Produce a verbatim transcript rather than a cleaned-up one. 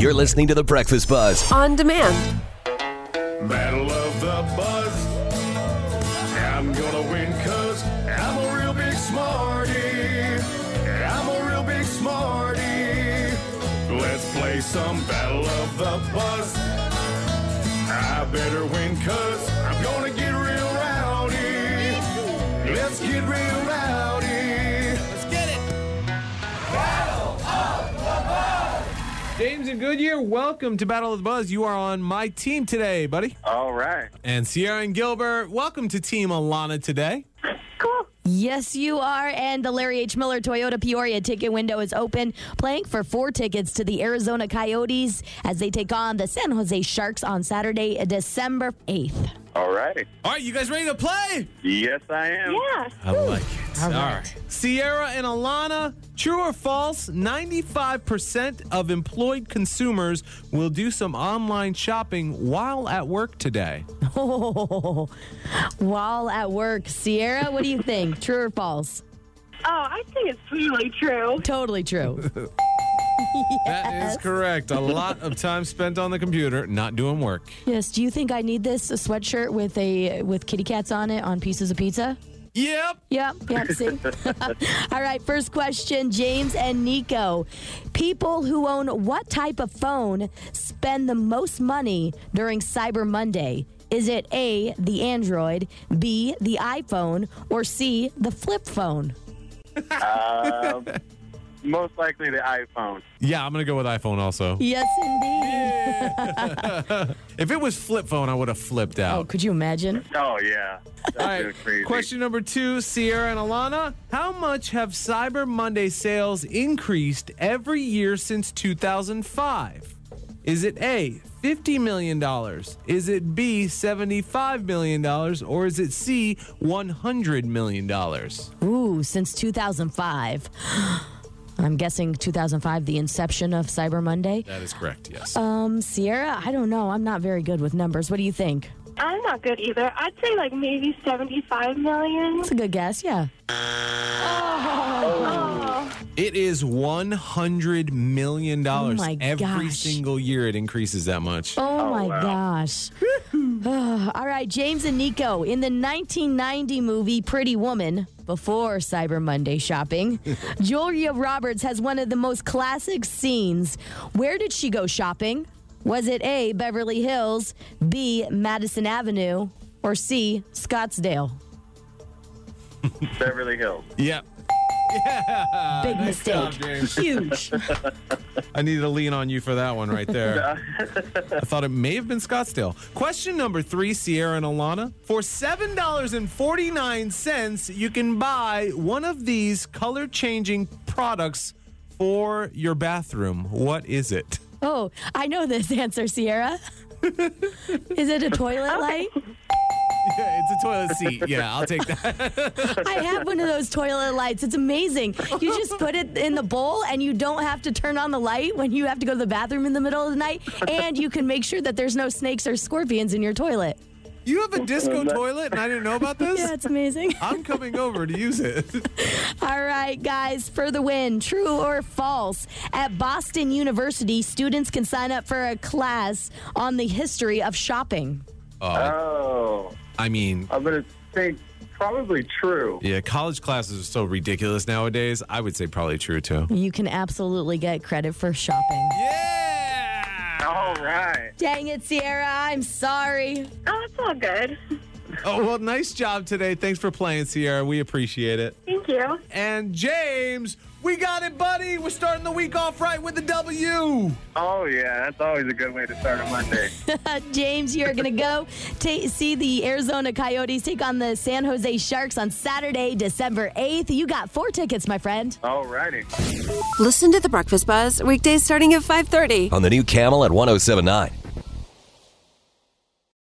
You're listening to The Breakfast Buzz on demand. Battle of the Buzz. I'm gonna win cause I'm a real big smarty. I'm a real big smarty. Let's play some Battle of the Buzz. I better win cause I'm gonna get real rowdy. Let's get real rowdy. Let's get it. Battle of the Buzz. James and Goodyear, welcome to Battle of the Buzz. You are on my team today, buddy. All right. And Sierra and Gilbert, welcome to Team Alana today. Cool. Yes, you are. And the Larry H. Miller Toyota Peoria ticket window is open. Playing for four tickets to the Arizona Coyotes as they take on the San Jose Sharks on Saturday, December eighth. All righty. All right, you guys ready to play? Yes, I am. Yeah. I like it. All All right. right. Sierra and Alana, true or false, ninety-five percent of employed consumers will do some online shopping while at work today. Oh, while at work. Sierra, what do you think? True or false? Oh, I think it's really true. Totally true. That is correct. A lot of time spent on the computer, not doing work. Yes. Do you think I need this a sweatshirt with a with kitty cats on it on pieces of pizza? Yep. Yep, yep, see? All right, first question, James and Nico. People who own what type of phone spend the most money during Cyber Monday? Is it A, the Android, B, the iPhone, or C, the flip phone? Um, most likely the iPhone. Yeah, I'm going to go with iPhone also. Yes, indeed. If it was flip phone, I would have flipped out. Oh, could you imagine? Oh, yeah. That's All right, just crazy. question number two, Sierra and Alana. How much have Cyber Monday sales increased every year since two thousand five? Is it A, fifty million dollars? Is it B, seventy-five million dollars? Or is it C, one hundred million dollars? Ooh, since two thousand five. I'm guessing two thousand five, the inception of Cyber Monday. That is correct, yes. Um, Sierra, I don't know. I'm not very good with numbers. What do you think? I'm not good either. I'd say like maybe seventy-five million. That's a good guess, yeah. Oh. It is one hundred million dollars. Oh my Every gosh. single year it increases that much. Oh, my wow. gosh. All right, James and Nico. In the nineteen ninety movie Pretty Woman, before Cyber Monday shopping, Julia Roberts has one of the most classic scenes. Where did she go shopping? Was it A, Beverly Hills, B, Madison Avenue, or C, Scottsdale? Beverly Hills. Yep. Yeah. Big Nice mistake. job, James. Huge. I need to lean on you for that one right there. I thought it may have been Scottsdale. Question number three, Sierra and Alana. For seven dollars and forty-nine cents, you can buy one of these color-changing products for your bathroom. What is it? Oh, I know this answer, Sierra. Is it a toilet light? Yeah, it's a toilet seat. Yeah, I'll take that. I have one of those toilet lights. It's amazing. You just put it in the bowl and you don't have to turn on the light when you have to go to the bathroom in the middle of the night. And you can make sure that there's no snakes or scorpions in your toilet. You have a disco toilet and I didn't know about this? Yeah, it's amazing. I'm coming over to use it. All right, guys, for the win, true or false? At Boston University, students can sign up for a class on the history of shopping. Oh. I mean, I'm going to think probably true. yeah, college classes are so ridiculous nowadays. I would say probably true, too. You can absolutely get credit for shopping. Yeah! All right. Dang it, Sierra, I'm sorry. Oh, it's all good. Oh, well, nice job today. Thanks for playing, Sierra. We appreciate it. Thank you. And James, we got it, buddy. We're starting the week off right with the W. Oh, yeah. That's always a good way to start a Monday. James, you're going to go ta see the Arizona Coyotes take on the San Jose Sharks on Saturday, December eighth. You got four tickets, my friend. All righty. Listen to The Breakfast Buzz weekdays starting at five thirty. on the new Camel at one oh seven point nine.